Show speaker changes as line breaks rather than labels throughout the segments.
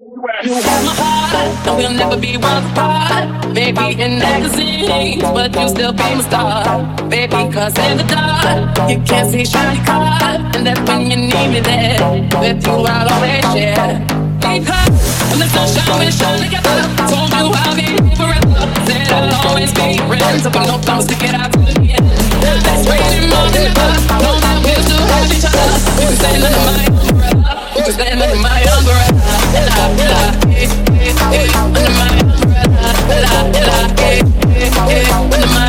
You have my heart, and we'll never be worlds apart. Maybe in magazines, but you still be my star. Baby, cause in the dark, you can't see shiny cars. And that's when you need me there. With you I'll always share. Because when the sunshine, we shine together. Told you I'll be forever. Said I'll always be friends. So no thumbs to get out to the end. Let's raise it more than ever. Know that we'll still have each other. You can stand under my umbrella. You can stand under my umbrella. Under my umbrella, under my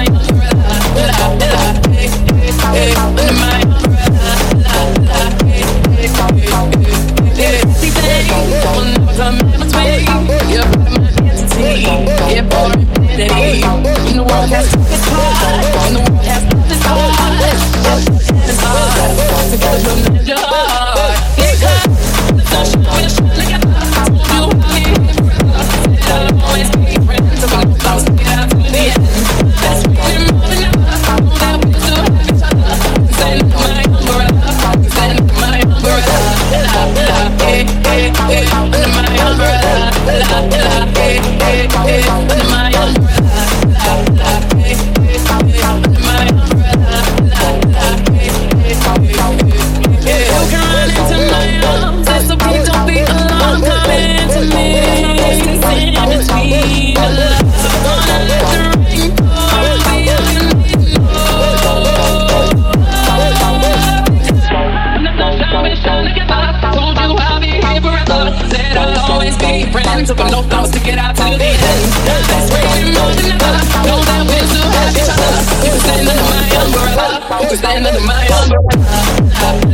friends, but no thoughts to get out to the end. Let's raise it more than ever. Know that we'll still have each other. You can stand under my umbrella. You can stand under my umbrella.